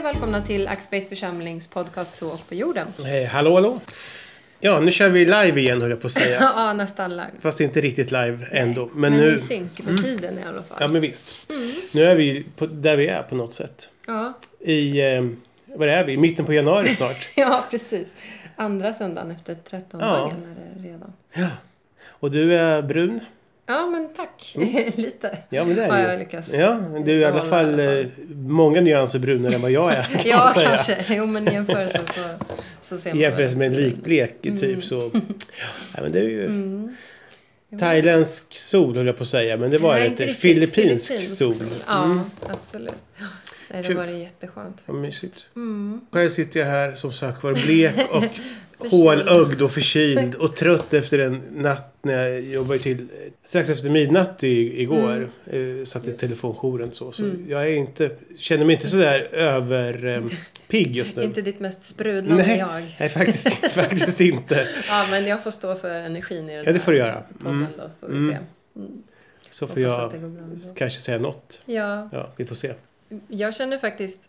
välkomna till Axbase församlings podcast Så och på jorden. Hallå. Ja, nu kör vi live igen, höll jag på att säga. Ja, nästan live. Fast inte riktigt live ändå. Men nu i synk med tiden i alla fall. Ja, men visst. Nu är vi där vi är på något sätt. Ja. Vad är vi? I mitten på januari snart. Ja, precis. Andra söndagen efter 13-dagen är det redan. Ja. Och du är brun. Ja, men tack. Lite. Ja, men det är har du. jag lyckats. Ja, du är i alla fall många nyanser brunare än vad jag är. Kan ja, man säga. kanske. Jo, men i jämförelse så ser man. I jämförelse med en likblek typ så. Ja, men det är ju thailändsk sol, höll jag på att säga. Men det var ett filippinsk sol. Ja, absolut. Nej, det var jätteskönt. Vad mysigt. Själv sitter jag här som sagt var blek och hålögd och förkyld och trött efter en natt när jag jobbade till strax efter midnatt igår. Satt i telefonjouren så jag är känner mig inte sådär pigg just nu. Inte ditt mest sprudlande jag. Nej, faktiskt inte. Ja, men jag får stå för energin i den det får du göra. Podden då, får vi se. Så får jag kanske säga något. Ja, vi får se. Jag känner faktiskt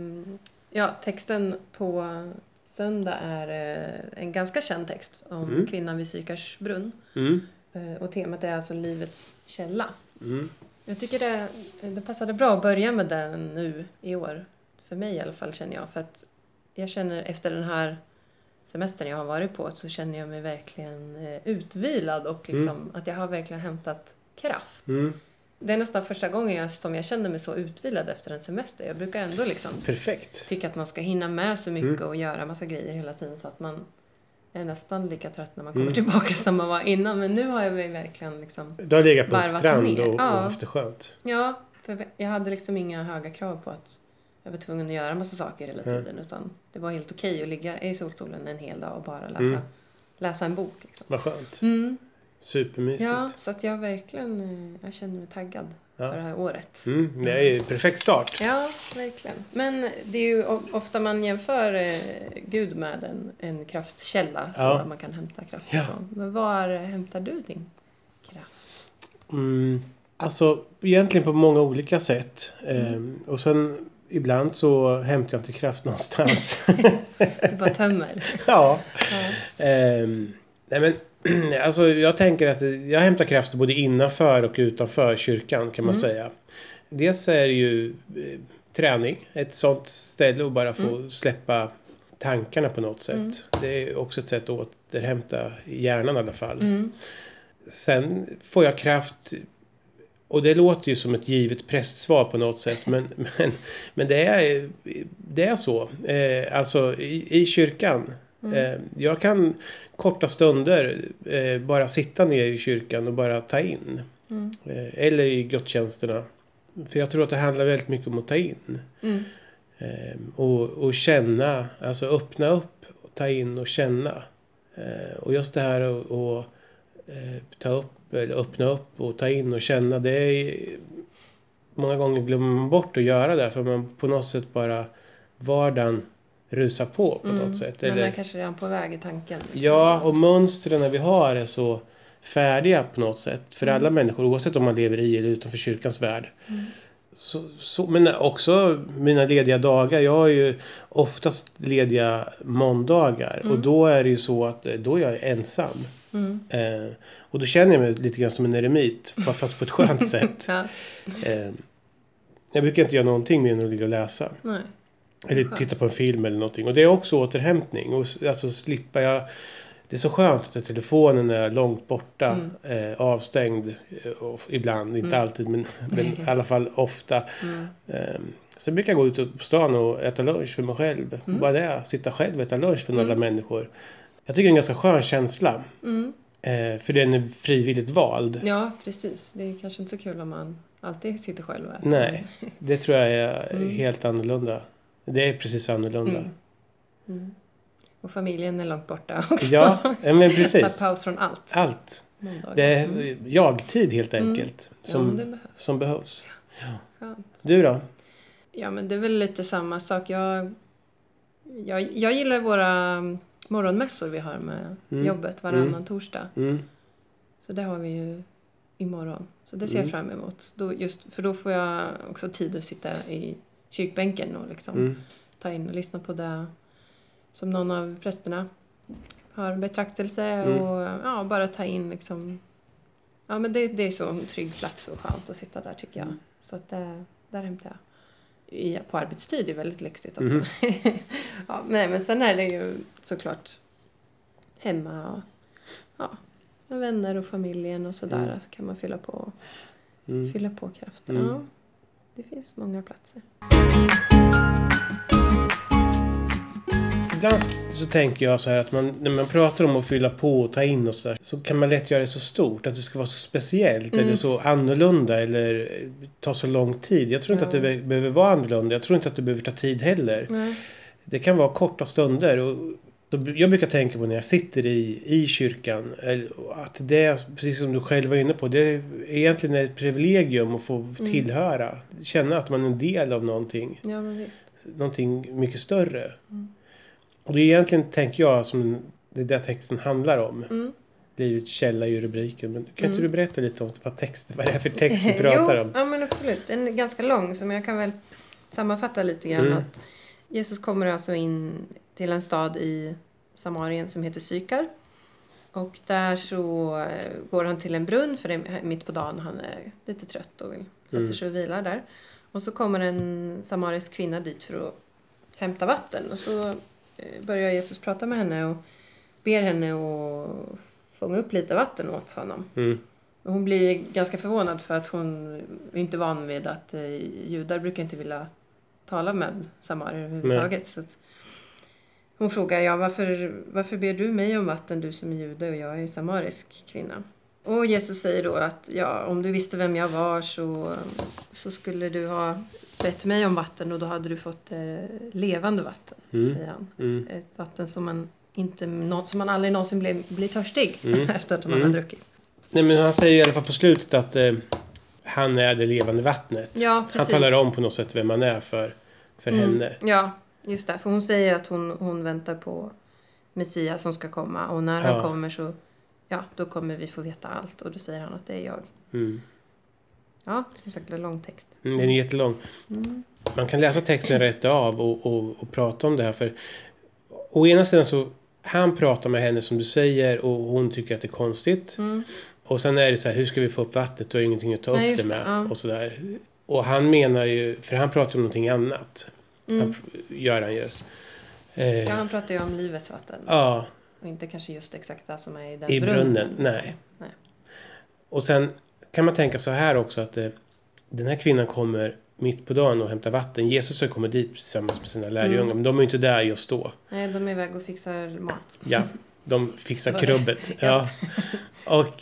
texten på söndag är en ganska känd text om kvinnan vid Sykars brunn. Och temat är alltså livets källa. Jag tycker det passade bra att börja med den nu i år. För mig i alla fall känner jag. För att jag känner efter den här semestern jag har varit på så känner jag mig verkligen utvilad. Och liksom att jag har verkligen hämtat kraft. Det är nästan första gången som jag känner mig så utvilad efter en semester. Jag brukar ändå tycka att man ska hinna med så mycket och göra massa grejer hela tiden. Så att man är nästan lika trött när man kommer tillbaka som man var innan. Men nu har jag mig verkligen Du har legat på en strand ner. och haft det skönt. Ja, för jag hade inga höga krav på att jag var tvungen att göra massa saker hela tiden. Utan det var helt okej att ligga i solstolen en hel dag och bara läsa en bok. Vad skönt. Supermysigt. Ja, så att jag känner mig taggad för det här året. Det är ju perfekt start. Ja, verkligen. Men det är ju ofta man jämför Gud med en kraftkälla så man kan hämta kraft ifrån. Men var hämtar du din kraft? Alltså egentligen på många olika sätt. Och sen ibland så hämtar jag inte kraft någonstans. Du bara tömmer. Ja. Nej men alltså jag tänker att jag hämtar kraft både innanför och utanför kyrkan kan man säga. Dels är det ju träning. Ett sånt ställe att bara få släppa tankarna på något sätt. Det är också ett sätt att återhämta hjärnan i alla fall. Sen får jag kraft. Och det låter ju som ett givet prästsvar på något sätt. Men det är så. Alltså i kyrkan. Jag kan korta stunder bara sitta ner i kyrkan och bara ta in. Eller i gudstjänsterna. För jag tror att det handlar väldigt mycket om att ta in. Och känna. Alltså öppna upp. Och ta in och känna. Och just det här att ta upp. Eller öppna upp och ta in och känna. Det är många gånger glömmer man bort att göra det. För man på något sätt bara vardagen rusar på något sätt. Men är kanske redan på väg i tanken. Liksom. Ja, och mönstren vi har är så färdiga på något sätt. För alla människor, oavsett om man lever i eller utanför kyrkans värld. Men också mina lediga dagar. Jag har ju oftast lediga måndagar. Och då är det ju så att då är jag ensam. Och då känner jag mig lite grann som en eremit. Fast på ett skönt sätt. Jag brukar inte göra någonting mer än att ligga och läsa. Nej. Eller titta på en film eller någonting. Och det är också återhämtning. Och alltså slippa jag. Det är så skönt att telefonen är långt borta. Avstängd. Ibland, inte alltid. Men i alla fall ofta. Så brukar jag gå ut på stan och äta lunch för mig själv. Bara det. Sitta själv och äta lunch med alla människor. Jag tycker det är en ganska skön känsla. För den är frivilligt vald. Ja, precis. Det är kanske inte så kul om man alltid sitter själv och äter. Nej, det tror jag är helt annorlunda. Det är precis annorlunda. Och familjen är långt borta också. Ja, men precis. Ta paus från allt. Allt. Det är jag-tid helt enkelt. Som behövs. Ja. Du då? Ja, men det är väl lite samma sak. Jag gillar våra morgonmässor vi har med jobbet varannan torsdag. Så det har vi ju imorgon. Så det ser jag fram emot. För då får jag också tid att sitta i kyrkbänken och liksom ta in och lyssna på det som någon av prästerna har betraktelse och bara ta in liksom. Ja, men det är så en trygg plats och skönt att sitta där tycker jag. Så att där hämtar jag. På arbetstid är det väldigt lyxigt också. Ja, nej, men sen är det ju såklart hemma och med vänner och familjen och sådär kan man fylla på kraften. Ja, det finns många platser. Ibland så tänker jag så här att när man pratar om att fylla på och ta in och så där, så kan man lätt göra det så stort att det ska vara så speciellt eller så annorlunda eller ta så lång tid. Jag tror inte att det behöver vara annorlunda. Jag tror inte att det behöver ta tid heller. Det kan vara korta stunder och jag brukar tänka på när jag sitter i kyrkan att det är, precis som du själv var inne på, det är egentligen ett privilegium att få tillhöra. Känna att man är en del av någonting. Ja, men visst. Någonting mycket större. Och det är egentligen, tänker jag, som det där texten handlar om. Livets källa är ju rubriken. Men kan inte du berätta lite om vad det är för text vi pratar om? Ja, men absolut. Den är ganska lång, så jag kan väl sammanfatta lite grann att Jesus kommer alltså in till en stad i Samarien som heter Sykar. Och där så går han till en brunn för det är mitt på dagen. Han är lite trött och sätter sig och vilar där. Och så kommer en samarisk kvinna dit för att hämta vatten. Och så börjar Jesus prata med henne och ber henne att fånga upp lite vatten åt honom. Och hon blir ganska förvånad för att hon är inte van vid att judar brukar inte vilja tala med samarier överhuvudtaget. Så att hon frågar, varför ber du mig om vatten, du som är jude och jag är samarisk kvinna? Och Jesus säger då att om du visste vem jag var så skulle du ha bett mig om vatten och då hade du fått levande vatten, säger han. Ett vatten som man aldrig någonsin blir törstig efter att man har druckit. Nej, men han säger i alla fall på slutet att han är det levande vattnet. Ja, precis. Han talar om på något sätt vem man är för henne. Ja, just det. För hon säger att hon väntar på Messias som ska komma. Och när han kommer så, då kommer vi få veta allt. Och då säger han att det är jag. Ja, som sagt, det är en lång text. Den är jättelång. Man kan läsa texten rätt av och prata om det här. För å ena sidan så, han pratar med henne som du säger och hon tycker att det är konstigt. Och sen är det så här, hur ska vi få upp vattnet? Du har ingenting att ta upp det med. Och sådär. Och han menar ju, för han pratar om någonting annat. Gör han ju. Han pratar ju om livets vatten. Ja. Och inte kanske just exakt det som är i den i brunnen. Nej. Och sen kan man tänka så här också att den här kvinnan kommer mitt på dagen och hämtar vatten. Jesus kommer dit tillsammans med sina lärjungar. Men de är ju inte där just då. Nej, de är iväg och fixar mat. Ja, de fixar krubbet. Ja. Och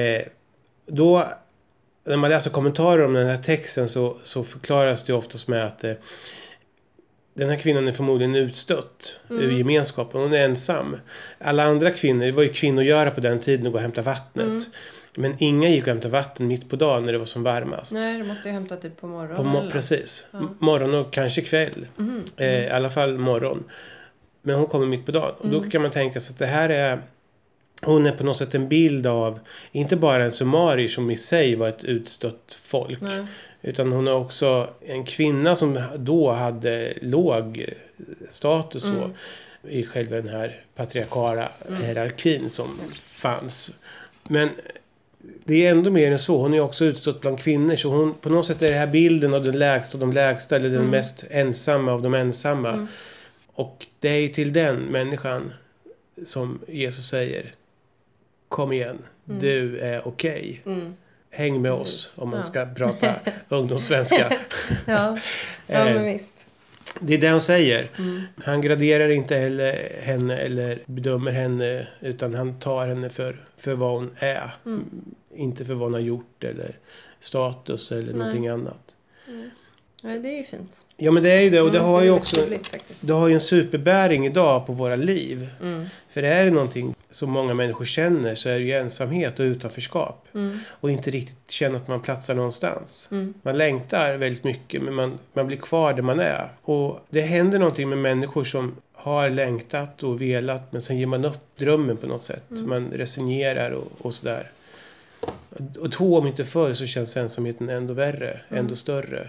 då, när man läser kommentarer om den här texten så förklaras det oftast med att den här kvinnan är förmodligen utstött ur gemenskapen. Hon är ensam. Alla andra kvinnor, det var ju kvinnor göra på den tiden att gå och hämta vattnet. Men inga gick och hämtade vatten mitt på dagen när det var som varmast. Nej, det måste ju hämta typ på morgonen. Precis. Ja. Morgon och kanske kväll. I alla fall morgon. Men hon kommer mitt på dagen. Och då kan man tänka sig att det här är... Hon är på något sätt en bild av... Inte bara en sumarier som i sig var ett utstött folk. Nej. Utan hon är också en kvinna som då hade låg status i själva den här patriarkala hierarkin som fanns. Men det är ändå mer än så. Hon är också utstött bland kvinnor. Så hon, på något sätt är det här bilden av den lägsta av de lägsta. Eller den mest ensamma av de ensamma. Och det är ju till den människan som Jesus säger: kom igen, du är okej. Häng med oss om man ska prata ungdomssvenska. Ja, men visst. Det är det han säger. Han graderar inte henne eller bedömer henne, utan han tar henne för vad hon är. Inte för vad hon har gjort eller status eller någonting annat. Ja, det är ju fint. Ja, men det är ju det. Och det har ju också tydligt, det har ju en superbäring idag på våra liv. För är det någonting som många människor känner, så är det ju ensamhet och utanförskap. Och inte riktigt känna att man platsar någonstans. Man längtar väldigt mycket, men man blir kvar där man är. Och det händer någonting med människor som har längtat och velat, men sen ger man upp drömmen på något sätt. Man resignerar och sådär. Och om inte förr så känns ensamheten ändå värre, ändå större.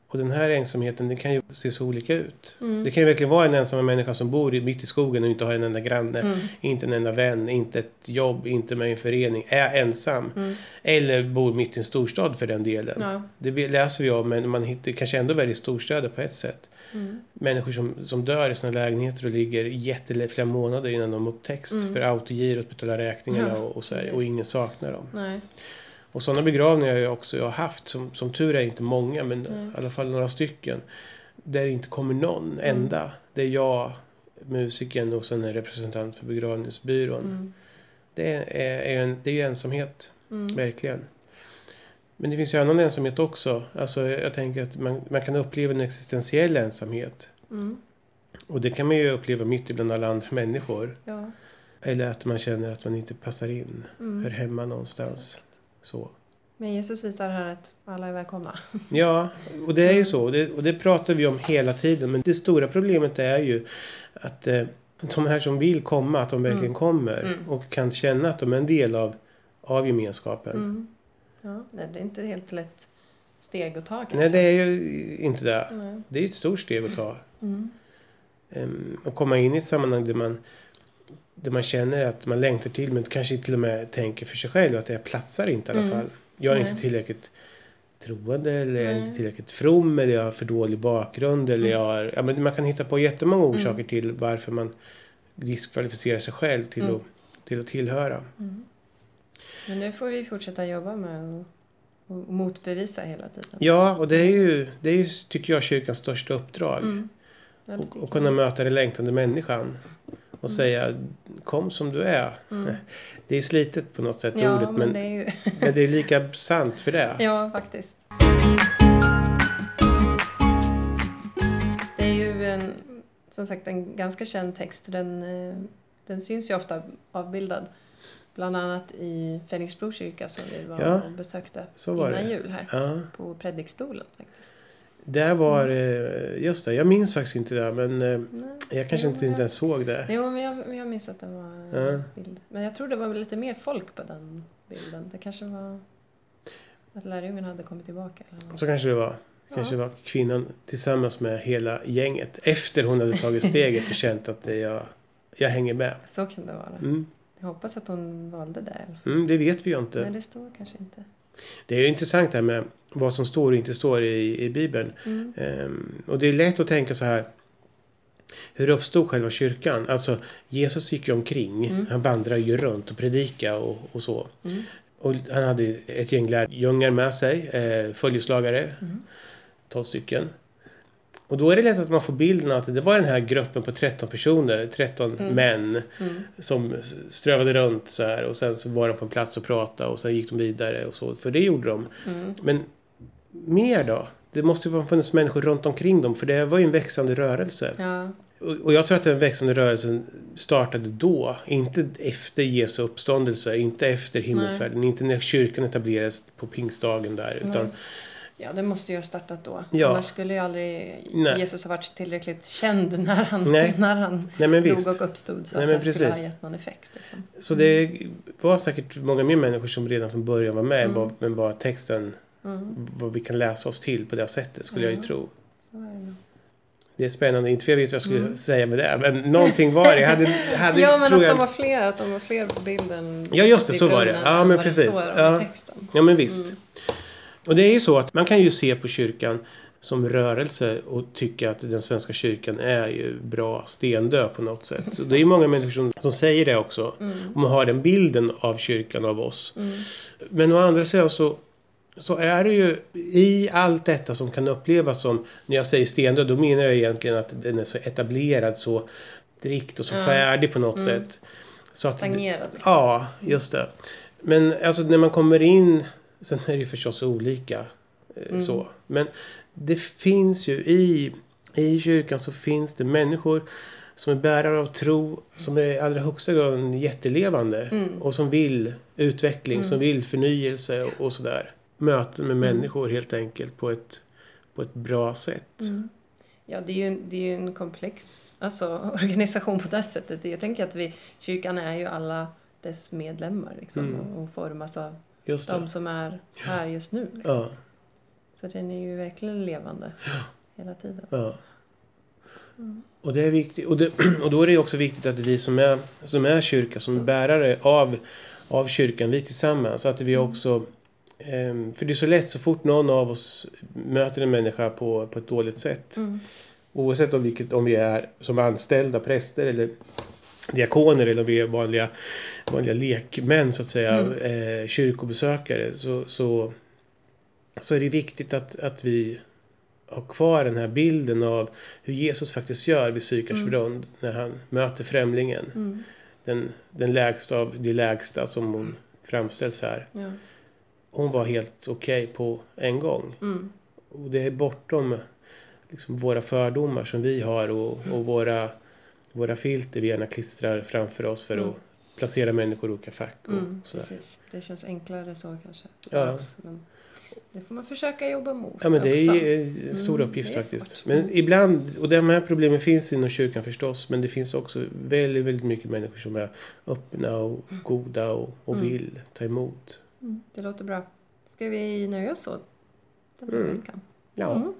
Och den här ensamheten, den kan ju se så olika ut. Det kan ju verkligen vara en ensam människa som bor mitt i skogen och inte har en enda granne. Inte en enda vän, inte ett jobb, inte med en förening. Är ensam. Eller bor mitt i en storstad för den delen. Ja. Det läser vi om, men man hittar kanske ändå väldigt storstäder på ett sätt. Människor som dör i sina lägenheter och ligger flera månader innan de upptäcks. För autogirot betalar räkningarna och så här, och ingen saknar dem. Nej. Och sådana begravningar har jag också haft. Som tur är inte många, men i alla fall några stycken. Där det inte kommer någon enda. Det är jag, musiken och sen en representant för begravningsbyrån. Det är ju ensamhet, verkligen. Men det finns ju annan ensamhet också. Alltså jag tänker att man kan uppleva en existentiell ensamhet. Och det kan man ju uppleva mitt ibland alla andra människor. Ja. Eller att man känner att man inte passar in. Hör hemma någonstans. Exakt. Så. Men Jesus visar här att alla är välkomna. Ja, och det är ju så. Och det pratar vi om hela tiden. Men det stora problemet är ju att de här som vill komma, att de verkligen kommer. Och kan känna att de är en del av gemenskapen. Ja, nej, det är inte helt lätt steg att ta kanske. Nej, det är ju inte det. Nej. Det är ett stort steg att ta. Och komma in i ett sammanhang där man känner att man längtar till, men kanske till och med tänker för sig själv att det platsar inte i alla fall. Jag är inte tillräckligt troende, eller jag är inte tillräckligt from, eller jag har för dålig bakgrund, eller men man kan hitta på jättemånga orsaker till varför man diskvalificerar sig själv till att tillhöra. Men nu får vi fortsätta jobba med och motbevisa hela tiden. Ja, och det är ju tycker jag kyrkans största uppdrag. Ja, och kunna möta den längtande människan. Och säga, kom som du är. Det är slitet på något sätt ordet. Men det är ju... men det är lika sant för det. Ja, faktiskt. Det är ju som sagt en ganska känd text. Den syns ju ofta avbildad. Bland annat i Fänriksbro kyrka som vi var och besökte innan jul här. Ja. På predikstolen faktiskt. Där var just det, jag minns faktiskt inte det, men jag kanske inte ens såg det. Jo, men jag minns att det var en bild. Men jag tror det var lite mer folk på den bilden. Det kanske var att lärjungen hade kommit tillbaka. Eller så kanske det var. Kanske var kvinnan tillsammans med hela gänget. Efter hon hade tagit steget och känt att jag hänger med. Så kan det vara. Jag hoppas att hon valde det. Det vet vi ju inte. Nej, det står kanske inte. Det är ju intressant här med vad som står och inte står i Bibeln. Och det är lätt att tänka så här. Hur uppstod själva kyrkan? Alltså Jesus gick ju omkring. Han vandrade ju runt och predikade och så. Och han hade ett gäng lärjungar med sig. Följeslagare. 12 stycken. Och då är det lätt att man får bilden att det var den här gruppen på 13 personer. 13 män. Som strövade runt så här. Och sen så var de på en plats och pratade. Och sen gick de vidare och så. För det gjorde de. Men mer då? Det måste ju ha funnits människor runt omkring dem. För det var ju en växande rörelse. Ja. Och jag tror att den växande rörelsen startade då. Inte efter Jesu uppståndelse. Inte efter himmelsfärden. Inte när kyrkan etablerades på pingstdagen där. Utan... Ja, det måste ju ha startat då. Ja. Annars skulle ju aldrig Jesus ha varit tillräckligt känd när han dog och uppstod. Så att det skulle ha gett någon effekt. Liksom. Så det var säkert många mer människor som redan från början var med. Men bara texten, vad vi kan läsa oss till på det sättet skulle jag ju tro. Så är det. Det är spännande. Inte för jag vet vad jag skulle säga med det. Men någonting var det. Ja, men att de var fler på bilden. Ja, just det. Så var det. Ja, men precis. Ja, men visst. Och det är ju så att man kan ju se på kyrkan som rörelse och tycka att den svenska kyrkan är ju bra stendö på något sätt. Så det är många människor som säger det också. Och man har den bilden av kyrkan av oss. Men å andra sidan så är det ju i allt detta som kan upplevas som, när jag säger stendö, då menar jag egentligen att den är så etablerad, så strikt och så färdig på något sätt. Så att, stagnerad. Liksom. Ja, just det. Men alltså när man kommer in, sen är det ju förstås olika så. Men det finns ju i kyrkan så finns det människor som är bärare av tro, som är i allra högsta grad jättelevande och som vill utveckling, som vill förnyelse och sådär. Möten med människor helt enkelt på ett bra sätt. Ja, det är ju en komplex organisation på det sättet. Jag tänker att kyrkan är ju alla dess medlemmar liksom, och formas av de som är här just nu. Liksom. Ja. Så den är ju verkligen levande hela tiden. Ja. Och det är viktigt. Och då är det också viktigt att vi som är kyrka, som är bärare av kyrkan, vi tillsammans. Att vi också, för det är så lätt så fort någon av oss möter en människa på ett dåligt sätt. Oavsett om vi är som anställda präster eller diakoner eller om vi är vanliga lekmän så att säga, kyrkobesökare. Så är det viktigt att vi har kvar den här bilden av hur Jesus faktiskt gör vid Sykars brunn när han möter främlingen. Den lägsta av de lägsta som hon framställs här. Ja. Hon var helt okej på en gång. Och det är bortom liksom våra fördomar som vi har och våra filter vi gärna klistrar framför oss för att placera människor i olika fack. Precis. Det känns enklare så kanske. Ja. Men det får man försöka jobba mot. Ja, men det är en stor uppgift faktiskt. Svårt. Men ibland, och de här problemen finns inom kyrkan förstås, men det finns också väldigt, väldigt mycket människor som är öppna och goda och vill ta emot. Det låter bra. Ska vi nöja oss så den här veckan? Ja.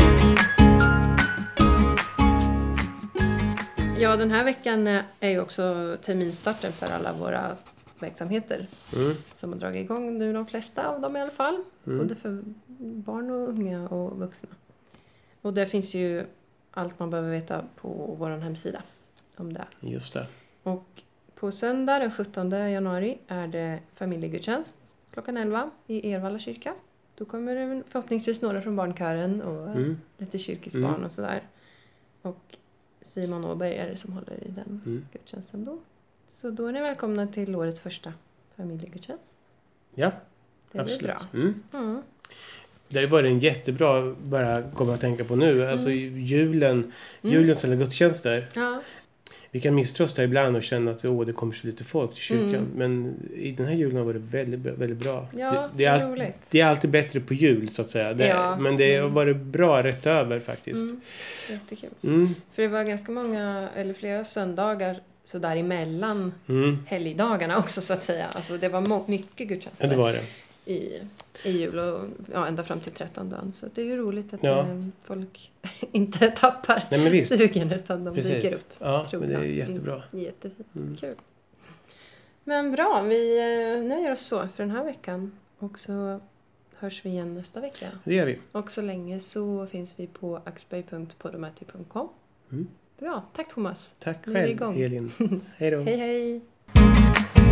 Ja, den här veckan är ju också terminstarten för alla våra verksamheter som har dragit igång nu, de flesta av dem i alla fall. Både för barn och unga och vuxna. Och där finns ju allt man behöver veta på vår hemsida om det. Just det. Och på söndag den 17 januari är det familjegudstjänst klockan 11 i Ervalla kyrka. Då kommer det förhoppningsvis några från barnkören och lite kyrkisbarn och sådär. Och Simon Åberg är det som håller i den gudstjänsten då. Så då är ni välkomna till årets första familjegudstjänst. Ja, det absolut. Det blir bra. Det har ju varit en jättebra, bara komma att tänka på nu. Alltså julens eller gudstjänster. Ja. Vi kan misströsta ibland och känna att det kommer så lite folk till kyrkan. Men i den här julen var det väldigt, väldigt bra. Ja, det är roligt. Det är alltid bättre på jul så att säga. Men det har varit bra rätt över faktiskt. Jättekul. För det var ganska många, eller flera söndagar så där emellan helgdagarna också så att säga. Alltså det var mycket gudstjänster. Ja, det var det. I jul och ända fram till 13 dagen. Så det är ju roligt att folk inte tappar sugen utan de dyker upp. Ja, men det är jättebra. Jättefint, kul. Men bra, vi nöjer oss så för den här veckan. Och så hörs vi igen nästa vecka. Det gör vi. Och så länge så finns vi på axberg.podomatic.com. Bra, tack Thomas. Tack själv, Elin. Hej då. Hej hej.